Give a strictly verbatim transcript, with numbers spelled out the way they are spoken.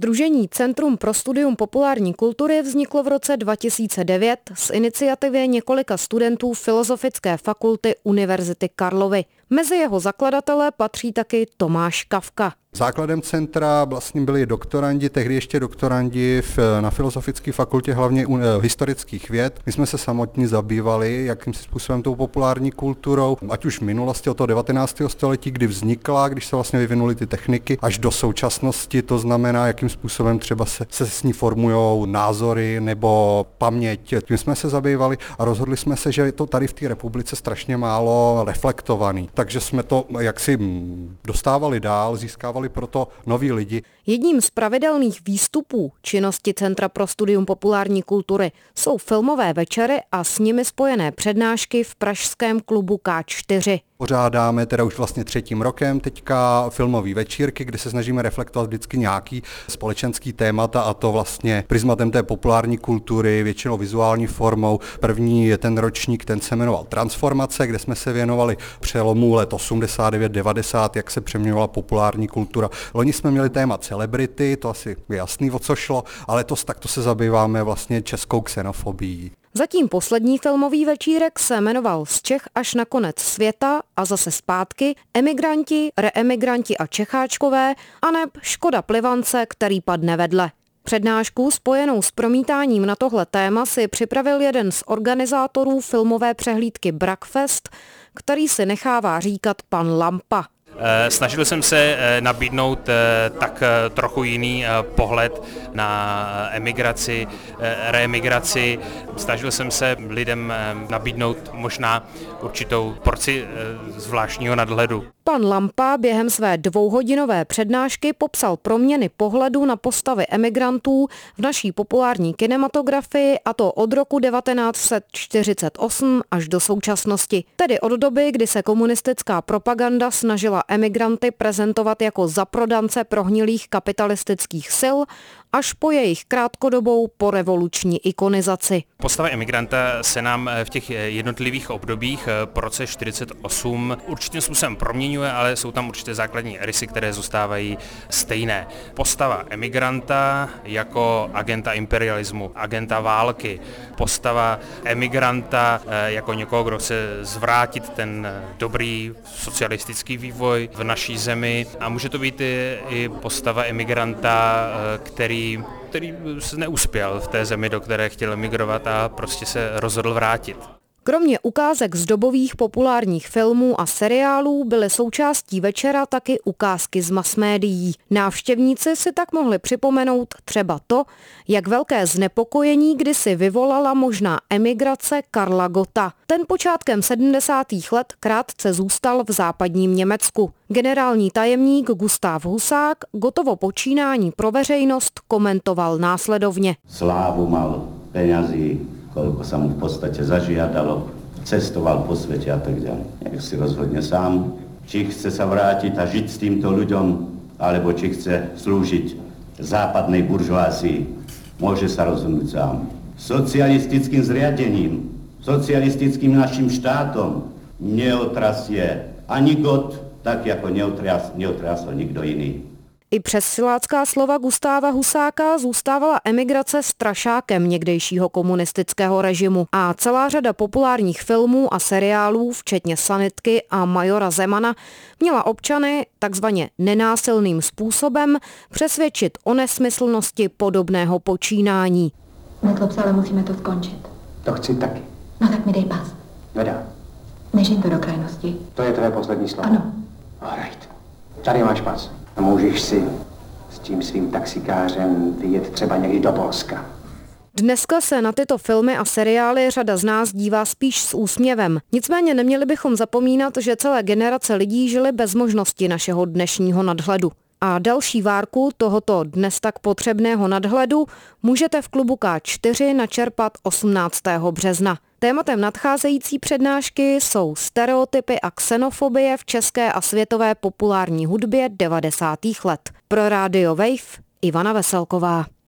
Sdružení Centrum pro studium populární kultury vzniklo v roce dva tisíce devět z iniciativy několika studentů Filozofické fakulty Univerzity Karlovy. Mezi jeho zakladatele patří taky Tomáš Kafka. Základem centra vlastně byli doktorandi, tehdy ještě doktorandi v, na Filozofické fakultě, hlavně u, historických věd. My jsme se samotně zabývali jakým způsobem tou populární kulturou, ať už v minulosti od toho devatenáctého století, kdy vznikla, když se vlastně vyvinuly ty techniky, až do současnosti, to znamená, jakým způsobem třeba se, se s ní formujou názory nebo paměť. Tím jsme se zabývali a rozhodli jsme se, že je to tady v té republice strašně málo reflektovaný. Takže jsme to jaksi dostávali dál, získávali proto noví lidi. Jedním z pravidelných výstupů činnosti Centra pro studium populární kultury jsou filmové večery a s nimi spojené přednášky v pražském klubu K čtyři. Pořádáme teda už vlastně třetím rokem teďka filmové večírky, kde se snažíme reflektovat vždycky nějaký společenský témata, a to vlastně prismatem té populární kultury, většinou vizuální formou. První je ten ročník, ten se jmenoval Transformace, kde jsme se věnovali přelomu let osmdesát devět devadesát, jak se přeměňovala populární kultura. Loni jsme měli téma celebrity, to asi je jasný, o co šlo, ale to takto se zabýváme vlastně českou xenofobií. Zatím poslední filmový večírek se jmenoval Z Čech až na konec světa a zase zpátky, emigranti, reemigranti a Čecháčkové, aneb Škoda Plivance, který padne vedle. Přednášku spojenou s promítáním na tohle téma si připravil jeden z organizátorů filmové přehlídky Brakfest, který si nechává říkat pan Lampa. Snažil jsem se nabídnout tak trochu jiný pohled na emigraci, reemigraci. Snažil jsem se lidem nabídnout možná určitou porci zvláštního nadhledu. Pan Lampa během své dvouhodinové přednášky popsal proměny pohledu na postavy emigrantů v naší populární kinematografii, a to od roku devatenáct set čtyřicet osm až do současnosti. Tedy od doby, kdy se komunistická propaganda snažila emigranty prezentovat jako zaprodance prohnilých kapitalistických sil, až po jejich krátkodobou porevoluční ikonizaci. Postava emigranta se nám v těch jednotlivých obdobích po roce čtyřicet osm určitým způsobem proměňuje, ale jsou tam určité základní rysy, které zůstávají stejné. Postava emigranta jako agenta imperialismu, agenta války, postava emigranta jako někoho, kdo chce zvrátit ten dobrý socialistický vývoj v naší zemi, a může to být i postava emigranta, který který se neuspěl v té zemi, do které chtěl emigrovat, a prostě se rozhodl vrátit. Kromě ukázek z dobových populárních filmů a seriálů byly součástí večera taky ukázky z masmédií. Návštěvníci si tak mohli připomenout třeba to, jak velké znepokojení kdysi vyvolala možná emigrace Karla Gotta. Ten počátkem sedmdesátých let krátce zůstal v západním Německu. Generální tajemník Gustav Husák Gottovo počínání pro veřejnost komentoval následovně. Slávu mal, peňazí, koľko sa mu v podstate zažiadalo, cestoval po svete a tak ďalej. Nech si rozhodne sám, či chce sa vrátiť a žiť s týmto ľuďom, alebo či chce slúžiť západnej buržoázii. Môže sa rozhodnúť sám. Socialistickým zriadením, socialistickým našim štátom neotrasie ani Gott, tak jako neotras, neotrasl nikdo jiný. I přes silácká slova Gustáva Husáka zůstávala emigrace strašákem někdejšího komunistického režimu a celá řada populárních filmů a seriálů, včetně Sanitky a Majora Zemana, měla občany takzvaně nenásilným způsobem přesvědčit o nesmyslnosti podobného počínání. Nezlob se, ale musíme to skončit. To chci taky. No tak mi dej pas. Nedá. Nežij to do krajnosti. To je tvé poslední slovo. Ano. Alright. Tady máš pas. A můžeš si s tím svým taxikářem vyjet třeba někdy do Polska. Dneska se na tyto filmy a seriály řada z nás dívá spíš s úsměvem. Nicméně neměli bychom zapomínat, že celé generace lidí žily bez možnosti našeho dnešního nadhledu. A další várku tohoto dnes tak potřebného nadhledu můžete v klubu K čtyři načerpat osmnáctého března. Tématem nadcházející přednášky jsou stereotypy a xenofobie v české a světové populární hudbě devadesátých let. Pro Radio Wave Ivana Veselková.